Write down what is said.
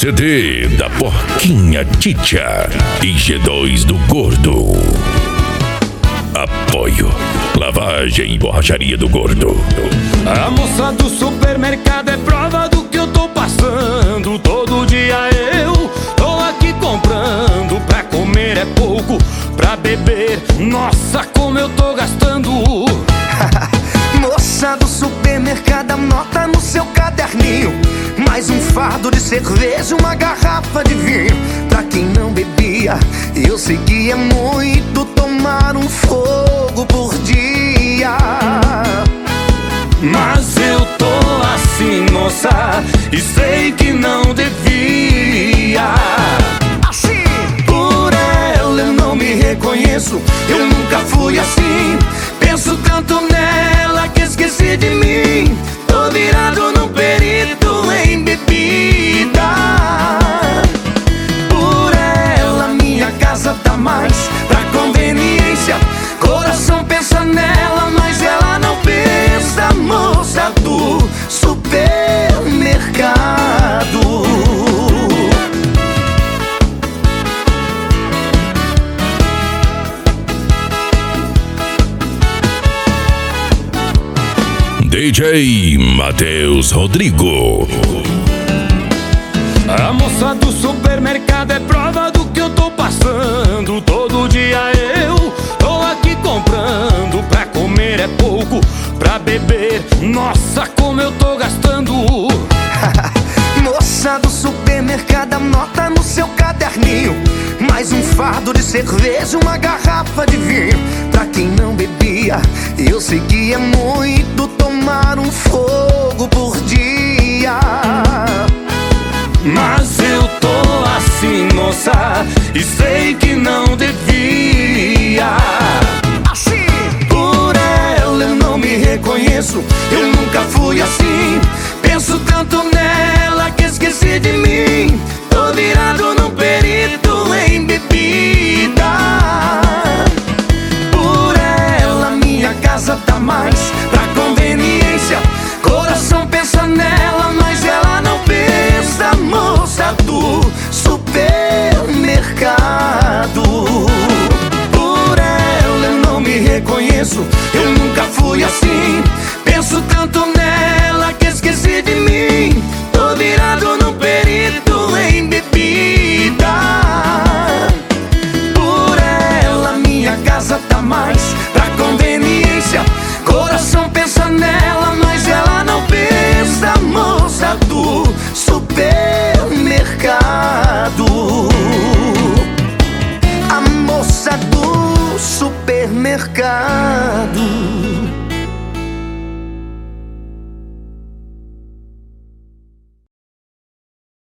CD da Porquinha Titcha e G2 do Gordo. Apoio Lavagem e Borracharia do Gordo. A moça do supermercado é prova do que eu tô passando. Todo dia eu tô aqui comprando. Pra comer é pouco, pra beber, nossa, como eu tô gastando. Moça do supermercado, anota no seu caderninho: mais um fardo de cerveja, uma garrafa de vinho. Pra quem não bebia, eu sei que é muito tomar um fogo por dia. Mas eu tô assim, moça, e sei que não devia. Assim, por ela eu não me reconheço, eu nunca fui assim. Penso tanto nela que esqueci de mim. Tô virado num perito em bebida. Por ela minha casa tá mais pra conveniência. Coração pensa nela, mas ela não pensa. Moça do supermercado. DJ Matheus Rodrigo. A moça do supermercado é prova do que eu tô passando. Todo dia eu tô aqui comprando. Pra comer é pouco, pra beber, nossa, como eu tô gastando. moça do supermercado, anota no seu caderninho: mais um fardo de cerveja, uma garrafa de vinho. Pra quem não bebia, eu sei que é muito tomar um fogo por dia. Mas eu tô assim, moça, e sei que não devia. Assim, por ela eu não me reconheço, eu nunca fui assim. Penso tanto nela que esqueci de mim. Tô virado num perito em bebida. Por ela minha casa tá mais pra conveniência. Coração pensa nela, mas ela não pensa. Moça do supermercado. Por ela eu não me reconheço, eu nunca fui assim. Penso tanto nela que esqueci de mim. Tô virado num perito em bebida. Por ela minha casa tá mais pra conveniência. Coração pensa nela, mas ela não pensa. Moça do supermercado. a moça do supermercado.